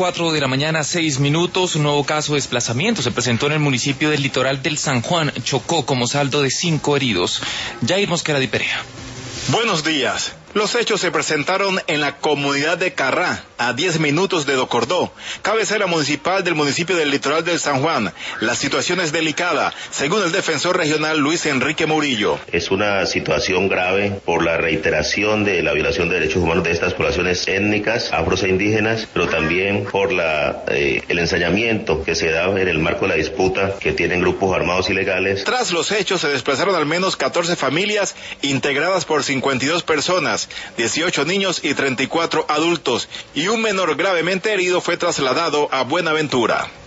4 de la mañana, 6 minutos. Un nuevo caso de desplazamiento se presentó en el municipio del Litoral del San Juan, Chocó, como saldo de 5 heridos. Jair Mosquera de Perea. Buenos días. Los hechos se presentaron en la comunidad de Carrá, a 10 minutos de Docordó, cabecera municipal del municipio del Litoral del San Juan. La situación es delicada, según el defensor regional Luis Enrique Murillo. Es una situación grave por la reiteración de la violación de derechos humanos de estas poblaciones étnicas, afros e indígenas, pero también por el ensañamiento que se da en el marco de la disputa que tienen grupos armados ilegales. Tras los hechos se desplazaron al menos 14 familias integradas por 52 personas, 18 niños y 34 adultos, y un menor gravemente herido fue trasladado a Buenaventura.